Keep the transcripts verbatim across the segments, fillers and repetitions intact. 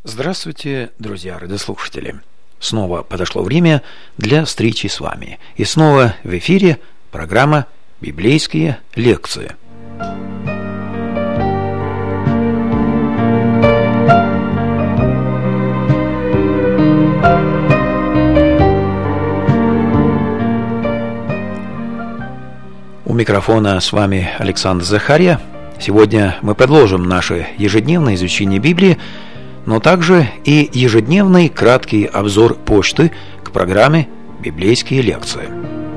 Здравствуйте, друзья радиослушатели! Снова подошло время для встречи с вами. И снова в эфире программа «Библейские лекции». У микрофона с вами Александр Захарья. Сегодня мы продолжим наше ежедневное изучение Библии, но также и ежедневный краткий обзор почты к программе «Библейские лекции».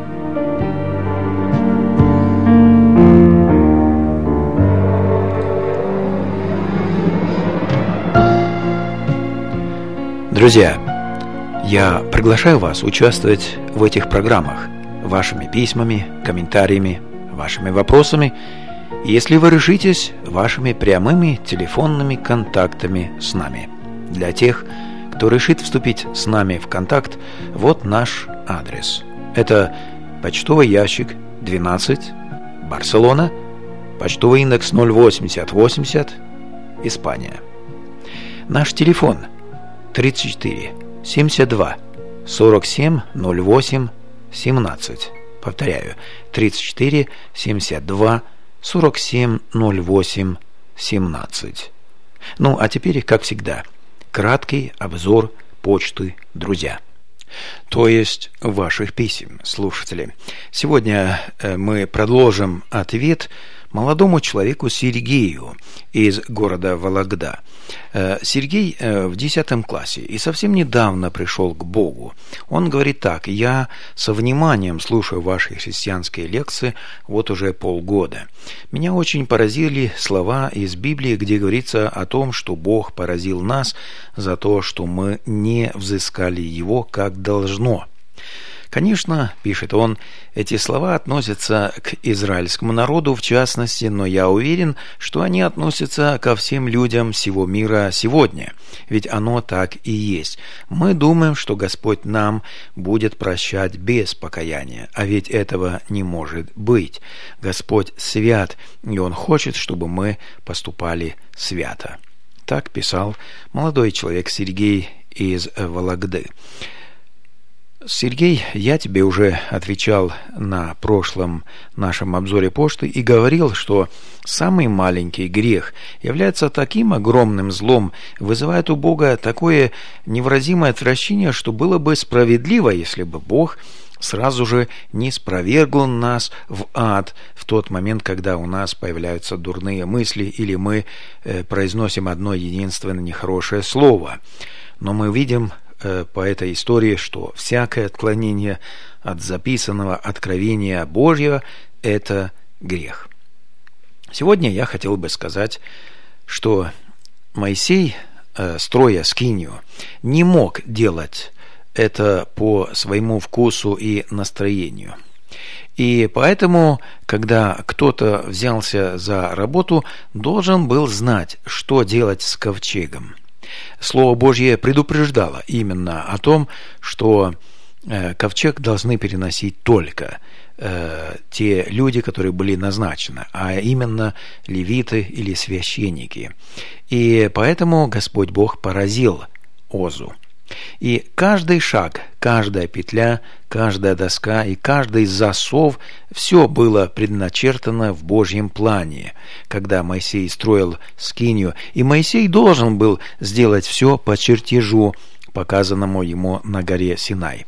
Друзья, я приглашаю вас участвовать в этих программах вашими письмами, комментариями, вашими вопросами, если вы решитесь, вашими прямыми телефонными контактами с нами. Для тех, кто решит вступить с нами в контакт, вот наш адрес. Это почтовый ящик двенадцать, Барселона, почтовый индекс ноль восемьдесят восемьдесят, Испания. Наш телефон тридцать четыре семьдесят два сорок семь ноль восемь семнадцать. Повторяю, тридцать четыре семьдесят два сорок семь ноль восемь семнадцать. Ну, а теперь, как всегда, краткий обзор почты, друзья. То есть ваших писем, слушатели. Сегодня мы продолжим ответ молодому человеку Сергею из города Вологда. Сергей в десятом классе и совсем недавно пришел к Богу. Он говорит так: «Я со вниманием слушаю ваши христианские лекции вот уже полгода. Меня очень поразили слова из Библии, где говорится о том, что Бог поразил нас за то, что мы не взыскали Его как должно». Конечно, пишет он, эти слова относятся к израильскому народу в частности, но я уверен, что они относятся ко всем людям всего мира сегодня, ведь оно так и есть. Мы думаем, что Господь нам будет прощать без покаяния, а ведь этого не может быть. Господь свят, и Он хочет, чтобы мы поступали свято. Так писал молодой человек Сергей из Вологды. Сергей, я тебе уже отвечал на прошлом нашем обзоре почты и говорил, что самый маленький грех является таким огромным злом, вызывает у Бога такое невыразимое отвращение, что было бы справедливо, если бы Бог сразу же не спровергл нас в ад в тот момент, когда у нас появляются дурные мысли или мы э, произносим одно единственное нехорошее слово. Но мы видим по этой истории, что всякое отклонение от записанного откровения Божьего – это грех. Сегодня я хотел бы сказать, что Моисей, строя скинию, не мог делать это по своему вкусу и настроению. И поэтому, когда кто-то взялся за работу, должен был знать, что делать с ковчегом. Слово Божье предупреждало именно о том, что э, ковчег должны переносить только э, те люди, которые были назначены, а именно левиты или священники. И поэтому Господь Бог поразил Озу. И каждый шаг, каждая петля, каждая доска и каждый засов – все было предначертано в Божьем плане, когда Моисей строил скинию, и Моисей должен был сделать все по чертежу, показанному ему на горе Синай.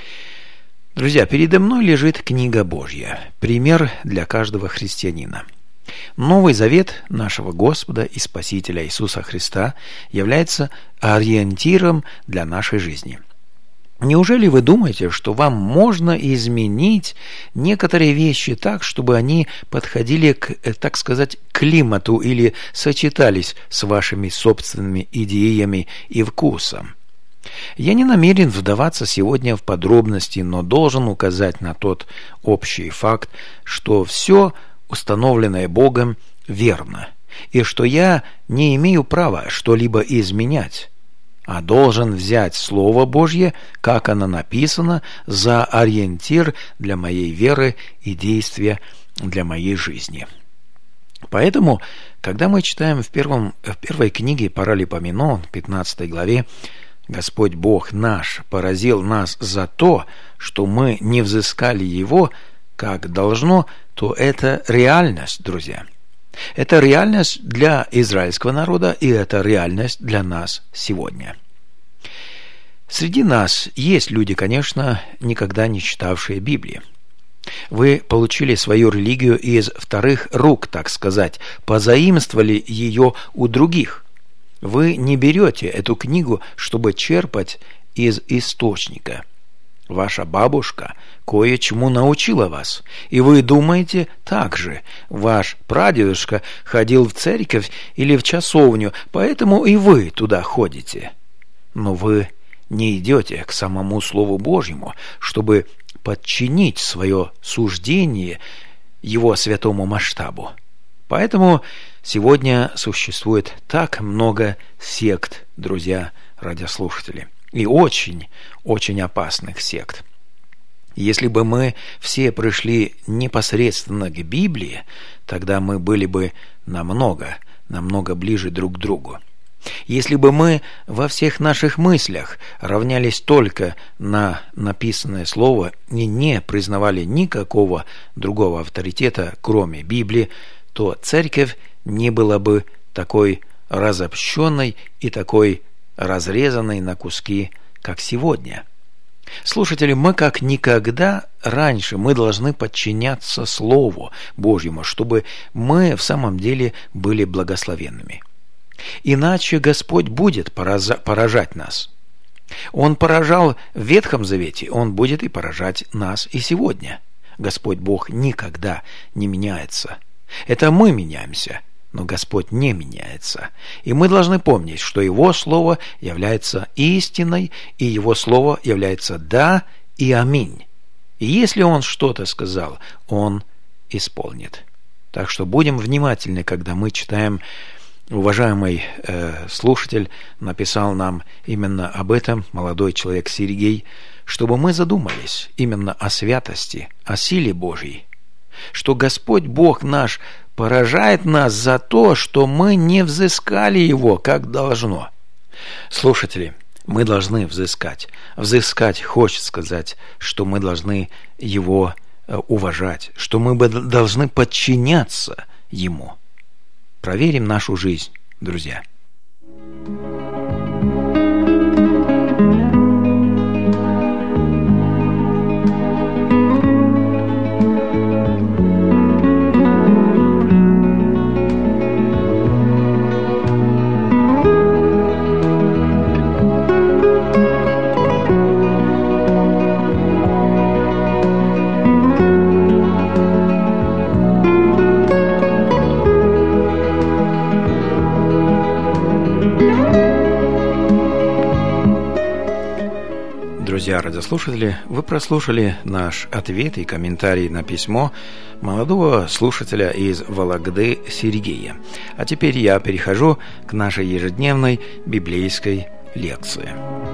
Друзья, передо мной лежит книга Божья, пример для каждого христианина. Новый Завет нашего Господа и Спасителя Иисуса Христа является ориентиром для нашей жизни. Неужели вы думаете, что вам можно изменить некоторые вещи так, чтобы они подходили к, так сказать, климату или сочетались с вашими собственными идеями и вкусом? Я не намерен вдаваться сегодня в подробности, но должен указать на тот общий факт, что все установленное Богом верно, и что я не имею права что-либо изменять, а должен взять Слово Божье, как оно написано, за ориентир для моей веры и действия для моей жизни. Поэтому, Когда мы читаем в, первом, в первой книге Паралипоменон, пятнадцатой главе, «Господь Бог наш поразил нас за то, что мы не взыскали Его, как должно», то это реальность, друзья. Это реальность для израильского народа, и это реальность для нас сегодня. Среди нас есть люди, конечно, никогда не читавшие Библии. Вы получили свою религию из вторых рук, так сказать, позаимствовали ее у других. Вы не берете эту книгу, чтобы черпать из источника. Ваша бабушка кое-чему научила вас, и вы думаете так же. Ваш прадедушка ходил в церковь или в часовню, поэтому и вы туда ходите. Но вы не идете к самому Слову Божьему, чтобы подчинить свое суждение его святому масштабу. Поэтому сегодня существует так много сект, друзья радиослушатели, и очень, очень опасных сект. Если бы мы все пришли непосредственно к Библии, тогда мы были бы намного, намного ближе друг к другу. Если бы мы во всех наших мыслях равнялись только на написанное слово и не признавали никакого другого авторитета, кроме Библии, то церковь не была бы такой разобщенной и такой разрезанной на куски, как сегодня. Слушатели, мы как никогда раньше мы должны подчиняться Слову Божьему, чтобы мы в самом деле были благословенными. Иначе Господь будет поражать нас. Он поражал в Ветхом Завете, Он будет и поражать нас и сегодня. Господь Бог никогда не меняется. Это мы меняемся, но Господь не меняется. И мы должны помнить, что Его Слово является истиной, и Его Слово является «да» и «аминь». И если Он что-то сказал, Он исполнит. Так что будем внимательны, когда мы читаем. Уважаемый э, слушатель написал нам именно об этом, молодой человек Сергей, чтобы мы задумались именно о святости, о силе Божьей, что Господь Бог наш поражает нас за то, что мы не взыскали Его, как должно. Слушатели, мы должны взыскать. Взыскать хочет сказать, что мы должны Его уважать, что мы должны подчиняться Ему. Проверим нашу жизнь, друзья. Друзья радиослушатели, вы прослушали наш ответ и комментарий на письмо молодого слушателя из Вологды Сергея. А теперь я перехожу к нашей ежедневной библейской лекции.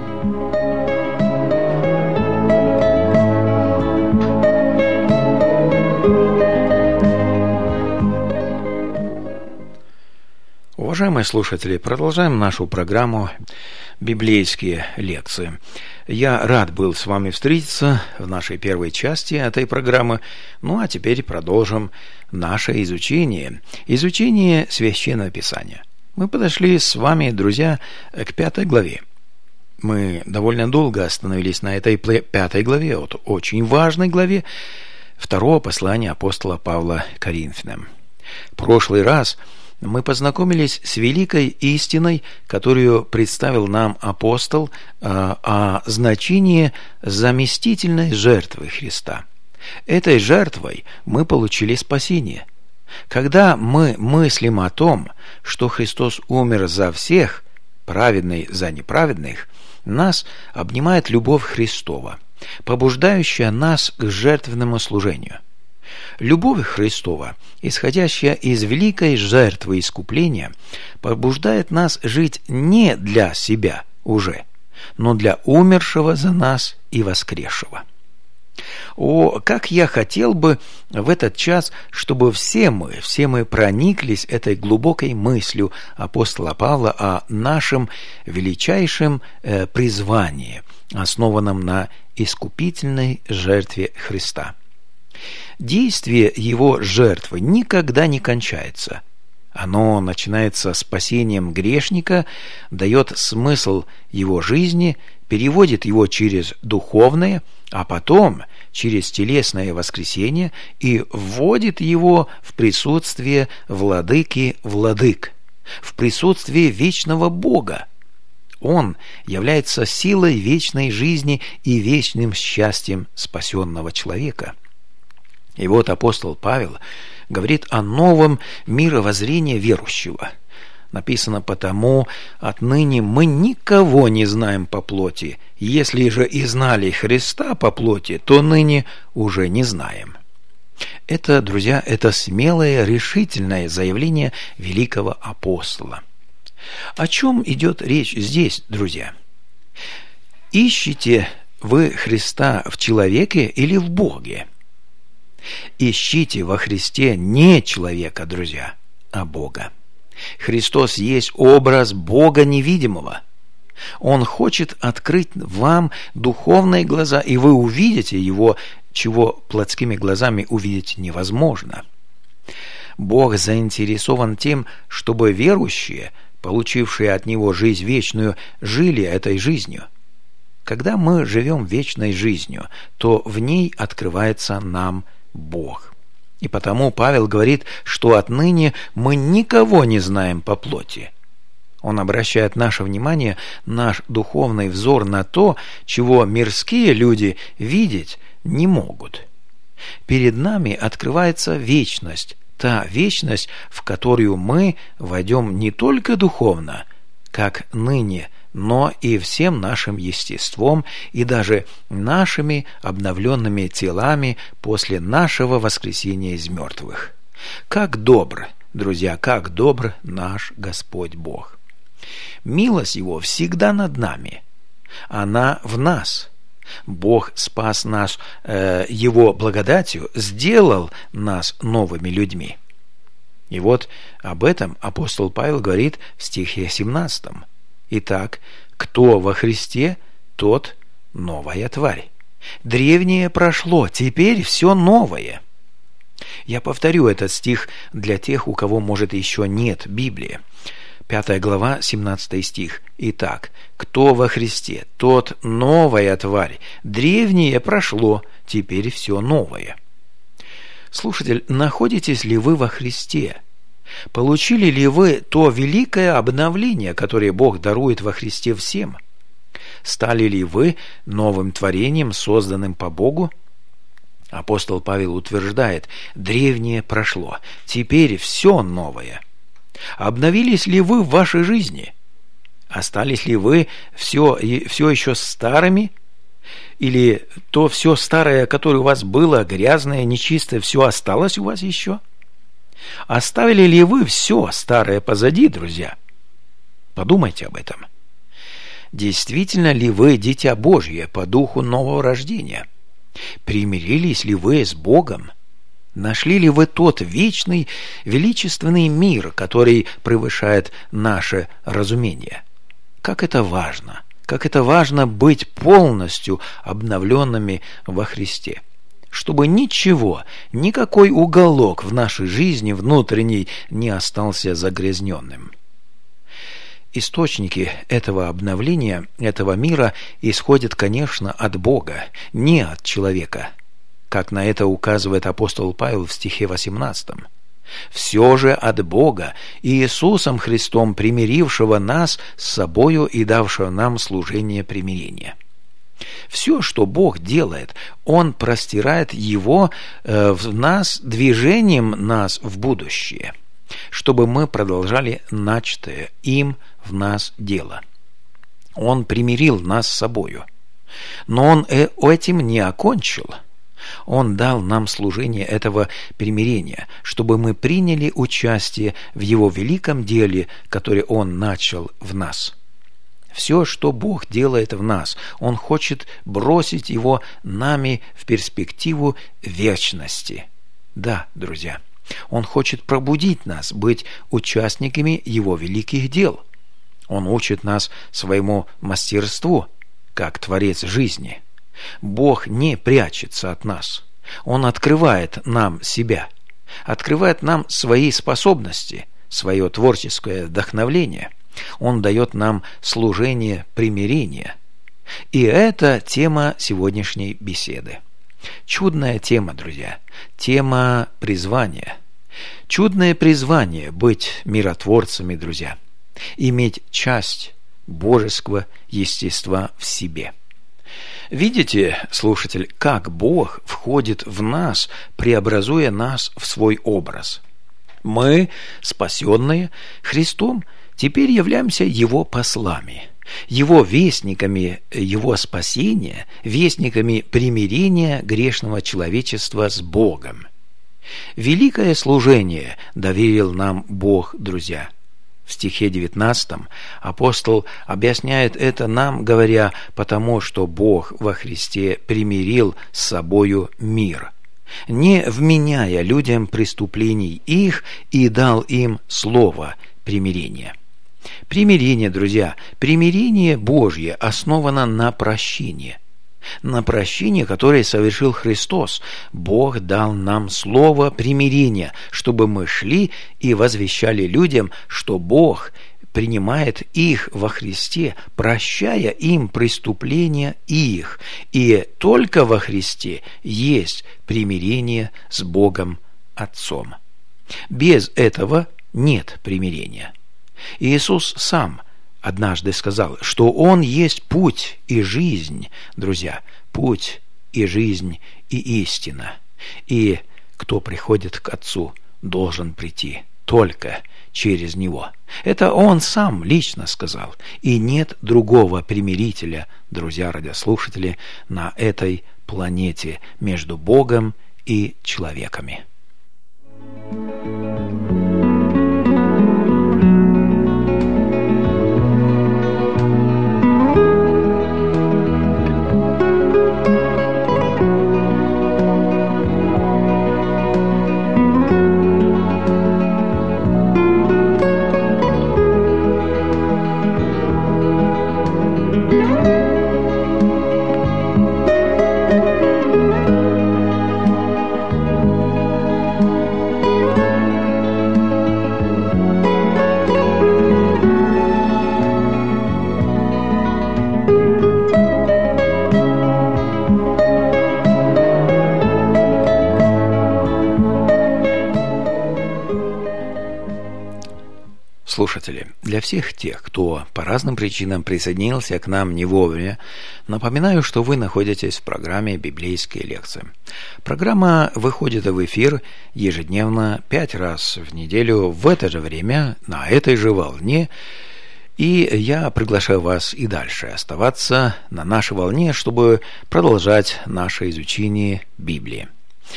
Уважаемые слушатели, продолжаем нашу программу «Библейские лекции». Я рад был с вами встретиться в нашей первой части этой программы. Ну а теперь продолжим наше изучение. Изучение Священного Писания. Мы подошли с вами, друзья, к пятой главе. Мы довольно долго остановились на этой пятой главе, вот очень важной главе второго послания апостола Павла Коринфянам. В прошлый раз мы познакомились с великой истиной, которую представил нам апостол, о значении заместительной жертвы Христа. Этой жертвой мы получили спасение. Когда мы мыслим о том, что Христос умер за всех, праведный за неправедных, нас обнимает любовь Христова, побуждающая нас к жертвенному служению. Любовь Христова, исходящая из великой жертвы искупления, побуждает нас жить не для себя уже, но для умершего за нас и воскресшего. О, как я хотел бы в этот час, чтобы все мы, все мы прониклись этой глубокой мыслью апостола Павла о нашем величайшем э, призвании, основанном на искупительной жертве Христа. Действие его жертвы никогда не кончается. Оно начинается спасением грешника, дает смысл его жизни, переводит его через духовное, а потом через телесное воскресение и вводит его в присутствие владыки владык, в присутствие вечного Бога. Он является силой вечной жизни и вечным счастьем спасенного человека. И вот апостол Павел говорит о новом мировоззрении верующего. Написано: «Потому отныне мы никого не знаем по плоти. Если же и знали Христа по плоти, то ныне уже не знаем». Это, друзья, это смелое, решительное заявление великого апостола. О чем идет речь здесь, друзья? Ищете вы Христа в человеке или в Боге? Ищите во Христе не человека, друзья, а Бога. Христос есть образ Бога невидимого. Он хочет открыть вам духовные глаза, и вы увидите Его, чего плотскими глазами увидеть невозможно. Бог заинтересован тем, чтобы верующие, получившие от Него жизнь вечную, жили этой жизнью. Когда мы живем вечной жизнью, то в ней открывается нам Бог. И потому Павел говорит, что отныне мы никого не знаем по плоти. Он обращает наше внимание, наш духовный взор на то, чего мирские люди видеть не могут. Перед нами открывается вечность, та вечность, в которую мы войдем не только духовно, как ныне, но и всем нашим естеством и даже нашими обновленными телами после нашего воскресения из мертвых. Как добр, друзья, как добр наш Господь Бог! Милость Его всегда над нами. Она в нас. Бог спас нас э, Его благодатью, сделал нас новыми людьми. И вот об этом апостол Павел говорит в стихе семнадцатом. «Итак, кто во Христе, тот новая тварь. Древнее прошло, теперь все новое». Я повторю этот стих для тех, у кого, может, еще нет Библии. Пятая глава, семнадцатый стих. «Итак, кто во Христе, тот новая тварь. Древнее прошло, теперь все новое». Слушатель, находитесь ли вы во Христе? Получили ли вы то великое обновление, которое Бог дарует во Христе всем? Стали ли вы новым творением, созданным по Богу? Апостол Павел утверждает: древнее прошло, теперь все новое. Обновились ли вы в вашей жизни? Остались ли вы все, все еще старыми? Или то все старое, которое у вас было, грязное, нечистое, все осталось у вас еще? Оставили ли вы все старое позади, друзья? Подумайте об этом. Действительно ли вы дитя Божье по духу нового рождения? Примирились ли вы с Богом? Нашли ли вы тот вечный, величественный мир, который превышает наше разумение? Как это важно! Как это важно быть полностью обновленными во Христе! Чтобы ничего, никакой уголок в нашей жизни внутренней не остался загрязненным. Источники этого обновления, этого мира исходят, конечно, от Бога, не от человека, как на это указывает апостол Павел в стихе восемнадцатом. «Все же от Бога, Иисусом Христом, примирившего нас с собою и давшего нам служение примирения». Все, что Бог делает, Он простирает Его э, в нас движением нас в будущее, чтобы мы продолжали начатое им в нас дело. Он примирил нас с собою. Но Он э, этим не окончил. Он дал нам служение этого примирения, чтобы мы приняли участие в Его великом деле, которое Он начал в нас. Все, что Бог делает в нас, Он хочет бросить его нами в перспективу вечности. Да, друзья, Он хочет пробудить нас, быть участниками Его великих дел. Он учит нас своему мастерству, как Творец жизни. Бог не прячется от нас. Он открывает нам себя, открывает нам свои способности, свое творческое вдохновление. Он дает нам служение примирения. И это тема сегодняшней беседы. Чудная тема, друзья. Тема призвания. Чудное призвание быть миротворцами, друзья. Иметь часть божеского естества в себе. Видите, слушатель, как Бог входит в нас, преобразуя нас в свой образ. Мы, спасенные Христом, теперь являемся Его послами, Его вестниками Его спасения, вестниками примирения грешного человечества с Богом. Великое служение доверил нам Бог, друзья. В стихе девятнадцатом апостол объясняет это нам, говоря: «Потому что Бог во Христе примирил с собою мир, не вменяя людям преступлений их, и дал им слово примирения». Примирение, друзья, примирение Божье основано на прощении. На прощении, которое совершил Христос, Бог дал нам слово примирения, чтобы мы шли и возвещали людям, что Бог принимает их во Христе, прощая им преступления их, и только во Христе есть примирение с Богом Отцом. Без этого нет примирения. Иисус сам однажды сказал, что Он есть путь и жизнь, друзья, путь и жизнь и истина. И кто приходит к Отцу, должен прийти только через Него. Это Он сам лично сказал. И нет другого примирителя, друзья радиослушатели, на этой планете между Богом и человеками. Слушатели, для всех тех, кто по разным причинам присоединился к нам не вовремя, напоминаю, что вы находитесь в программе «Библейские лекции». Программа выходит в эфир ежедневно пять раз в неделю в это же время, на этой же волне, и я приглашаю вас и дальше оставаться на нашей волне, чтобы продолжать наше изучение Библии.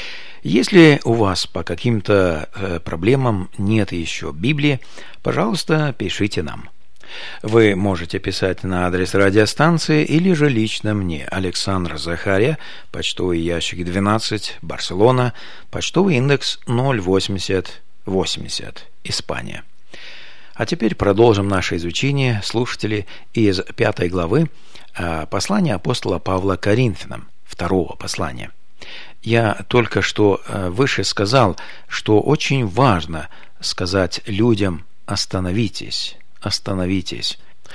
Если у вас по каким-то э, проблемам нет еще Библии, пожалуйста, пишите нам. Вы можете писать на адрес радиостанции или же лично мне, Александр Захария, почтовый ящик двенадцать, Барселона, почтовый индекс ноль восемьдесят восемьдесят, Испания. А теперь продолжим наше изучение, слушатели, из пятой главы э, послания апостола Павла к Коринфянам, второго послания. Я только что выше сказал, что очень важно сказать людям: остановитесь, остановитесь,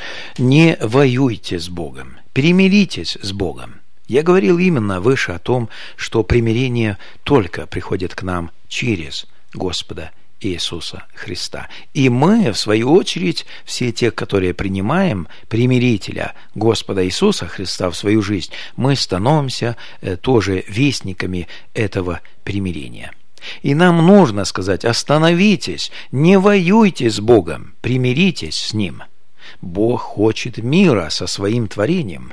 не воюйте с Богом, примиритесь с Богом. Я говорил именно выше о том, что примирение только приходит к нам через Господа Иисуса Христа. И мы, в свою очередь, все те, которые принимаем примирителя Господа Иисуса Христа в свою жизнь, мы становимся тоже вестниками этого примирения. И нам нужно сказать: остановитесь, не воюйте с Богом, примиритесь с Ним. Бог хочет мира со своим творением.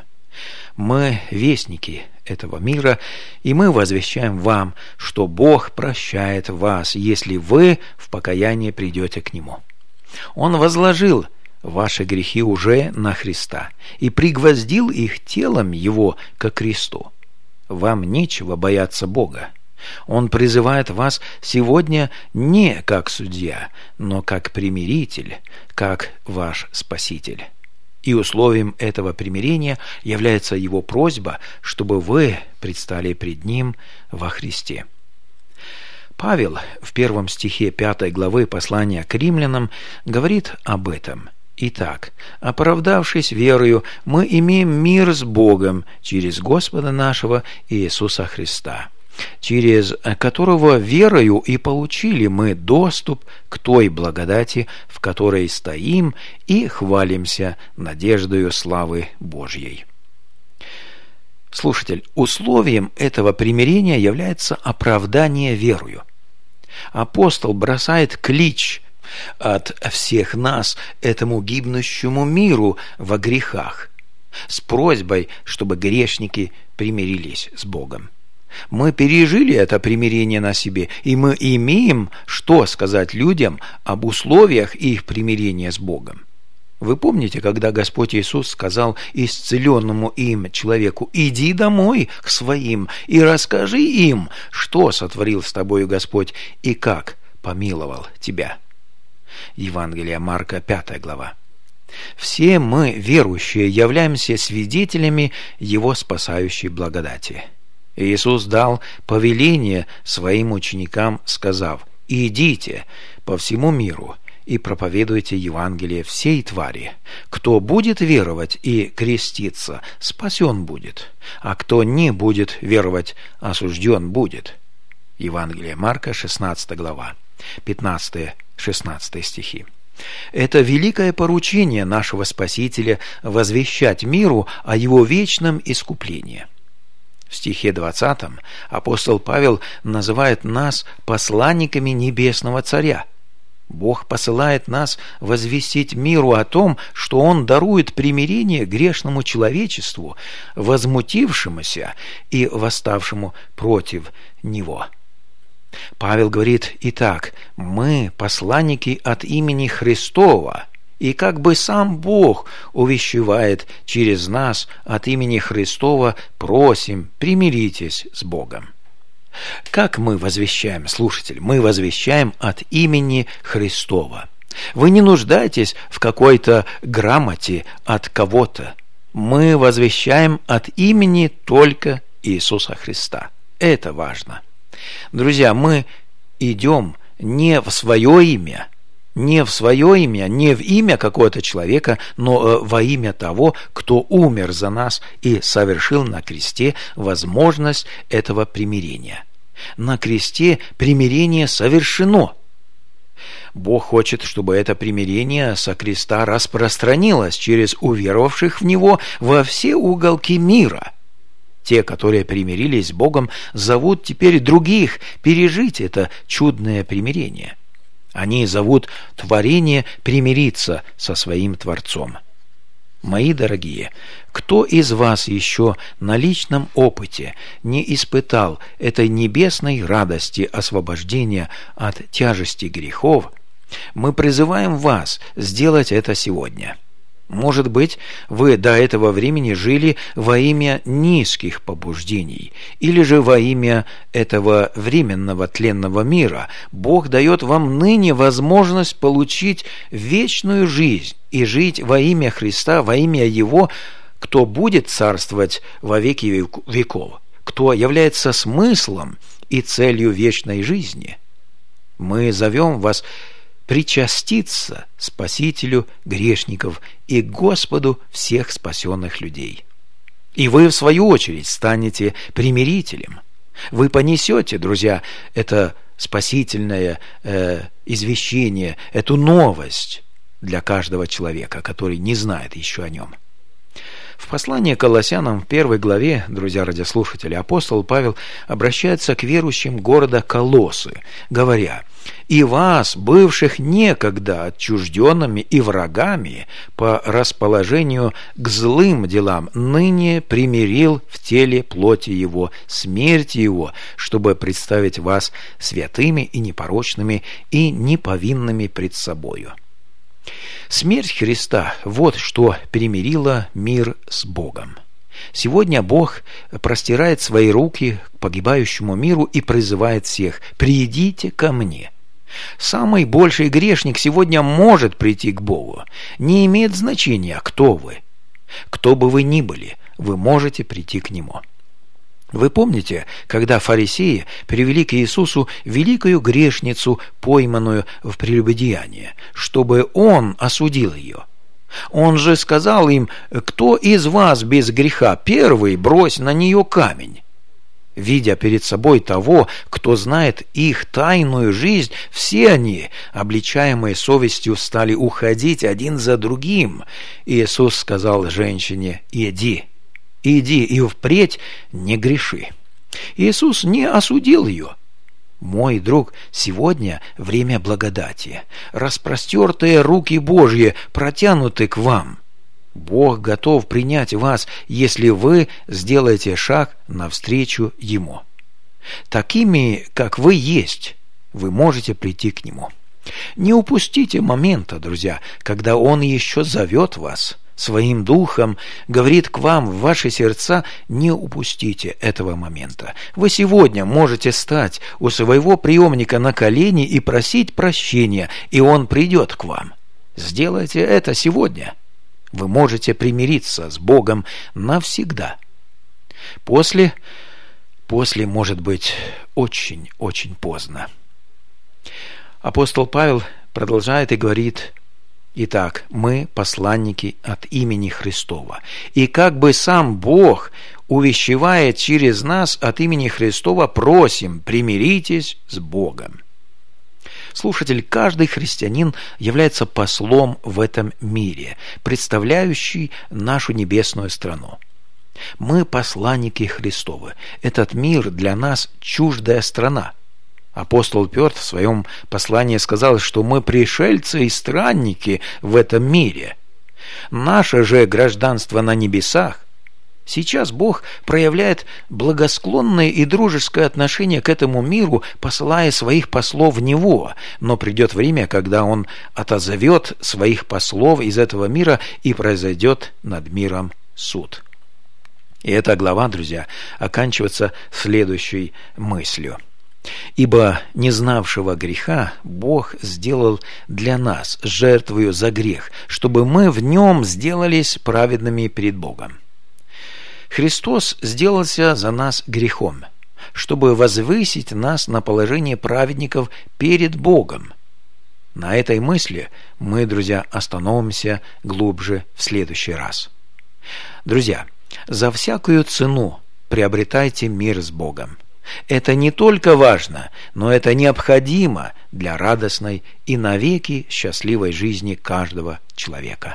Мы вестники этого мира, и мы возвещаем вам, что Бог прощает вас, если вы в покаянии придете к Нему. Он возложил ваши грехи уже на Христа и пригвоздил их телом Его ко кресту. Вам нечего бояться Бога. Он призывает вас сегодня не как судья, но как примиритель, как ваш Спаситель. И условием этого примирения является Его просьба, чтобы вы предстали пред Ним во Христе. Павел в первом стихе пятой главы послания к римлянам говорит об этом. Итак, оправдавшись верою, мы имеем мир с Богом через Господа нашего Иисуса Христа, через которого верою и получили мы доступ к той благодати, в которой стоим и хвалимся надеждою славы Божьей. Слушатель, условием этого примирения является оправдание верою. Апостол бросает клич от всех нас этому гибнущему миру во грехах с просьбой, чтобы грешники примирились с Богом. Мы пережили это примирение на себе, и мы имеем что сказать людям об условиях их примирения с Богом. Вы помните, когда Господь Иисус сказал исцеленному им человеку: «Иди домой к своим и расскажи им, что сотворил с тобою Господь и как помиловал тебя». Евангелие Марка, пятая глава. Все мы, верующие, являемся свидетелями Его спасающей благодати. Иисус дал повеление своим ученикам, сказав: «Идите по всему миру и проповедуйте Евангелие всей твари. Кто будет веровать и креститься, спасен будет, а кто не будет веровать, осужден будет». Евангелие Марка, шестнадцатая глава, пятнадцатый-шестнадцатый стихи. Это великое поручение нашего Спасителя возвещать миру о Его вечном искуплении. В стихе двадцатом апостол Павел называет нас посланниками Небесного Царя. Бог посылает нас возвестить миру о том, что Он дарует примирение грешному человечеству, возмутившемуся и восставшему против Него. Павел говорит: «Итак, мы посланники от имени Христова, и как бы сам Бог увещевает через нас от имени Христова, просим, примиритесь с Богом». Как мы возвещаем, слушатель? Мы возвещаем от имени Христова. Вы не нуждаетесь в какой-то грамоте от кого-то. Мы возвещаем от имени только Иисуса Христа. Это важно. Друзья, мы идем не в свое имя, не в свое имя, не в имя какого-то человека, но во имя того, кто умер за нас и совершил на кресте возможность этого примирения. На кресте примирение совершено. Бог хочет, чтобы это примирение со креста распространилось через уверовавших в Него во все уголки мира. Те, которые примирились с Богом, зовут теперь других пережить это чудное примирение. Они зовут творение примириться со своим Творцом. Мои дорогие, кто из вас еще на личном опыте не испытал этой небесной радости освобождения от тяжести грехов, мы призываем вас сделать это сегодня. Может быть, вы до этого времени жили во имя низких побуждений, или же во имя этого временного тленного мира. Бог дает вам ныне возможность получить вечную жизнь и жить во имя Христа, во имя Его, кто будет царствовать во веки веков, кто является смыслом и целью вечной жизни. Мы зовем вас причаститься Спасителю грешников и Господу всех спасенных людей. И вы, в свою очередь, станете примирителем. Вы понесете, друзья, это спасительное э, извещение, эту новость для каждого человека, который не знает еще о нем. В послании к Колоссянам в первой главе, друзья радиослушатели, апостол Павел обращается к верующим города Колоссы, говоря: «И вас, бывших некогда отчужденными и врагами по расположению к злым делам, ныне примирил в теле плоти Его, смерти Его, чтобы представить вас святыми и непорочными и неповинными пред собою». Смерть Христа – вот что перемирило мир с Богом. Сегодня Бог простирает свои руки к погибающему миру и призывает всех: «Придите ко мне». Самый больший грешник сегодня может прийти к Богу. Не имеет значения, кто вы. Кто бы вы ни были, вы можете прийти к Нему. Вы помните, когда фарисеи привели к Иисусу великую грешницу, пойманную в прелюбодеянии, чтобы Он осудил ее? Он же сказал им: «Кто из вас без греха, первый брось на нее камень». Видя перед собой того, кто знает их тайную жизнь, все они, обличаемые совестью, стали уходить один за другим. Иисус сказал женщине: «Иди, иди и впредь не греши». Иисус не осудил ее. Мой друг, сегодня время благодати. Распростертые руки Божьи протянуты к вам. Бог готов принять вас, если вы сделаете шаг навстречу Ему. Такими, как вы есть, вы можете прийти к Нему. Не упустите момента, друзья, когда Он еще зовет вас своим духом, говорит к вам в ваши сердца. Не упустите этого момента. Вы сегодня можете стать у своего приемника на колени и просить прощения, и Он придет к вам. Сделайте это сегодня. Вы можете примириться с Богом навсегда. После, после может быть очень-очень поздно. Апостол Павел продолжает и говорит: «Итак, мы посланники от имени Христова, и как бы сам Бог увещевает через нас от имени Христова, просим, примиритесь с Богом». Слушатель, каждый христианин является послом в этом мире, представляющий нашу небесную страну. Мы посланники Христовы. Этот мир для нас чуждая страна. Апостол Петр в своем послании сказал, что мы пришельцы и странники в этом мире. Наше же гражданство на небесах. Сейчас Бог проявляет благосклонное и дружеское отношение к этому миру, посылая своих послов в него, но придет время, когда Он отозовет своих послов из этого мира, и произойдет над миром суд. И эта глава, друзья, оканчивается следующей мыслью: «Ибо не знавшего греха Бог сделал для нас жертвою за грех, чтобы мы в нем сделались праведными перед Богом». Христос сделался за нас грехом, чтобы возвысить нас на положение праведников перед Богом. На этой мысли мы, друзья, остановимся глубже в следующий раз. Друзья, за всякую цену приобретайте мир с Богом. Это не только важно, но это необходимо для радостной и навеки счастливой жизни каждого человека.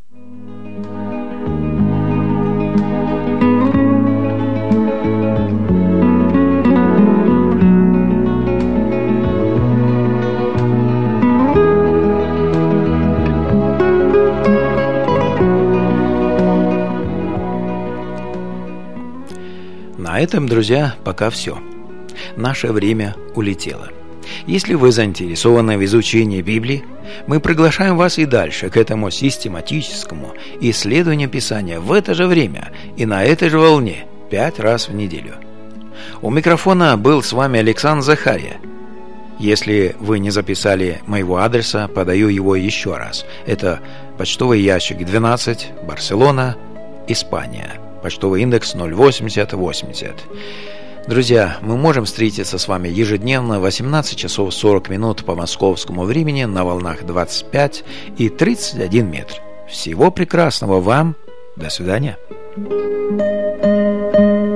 На этом, друзья, пока все. Наше время улетело. Если вы заинтересованы в изучении Библии, мы приглашаем вас и дальше к этому систематическому исследованию Писания в это же время и на этой же волне пять раз в неделю. У микрофона был с вами Александр Захария. Если вы не записали моего адреса, подаю его еще раз. Это почтовый ящик двенадцать, Барселона, Испания. Почтовый индекс ноль восемьдесят восемьдесят. Друзья, мы можем встретиться с вами ежедневно в восемнадцать часов сорок минут по московскому времени на волнах двадцать пять и тридцать один метр. Всего прекрасного вам. До свидания.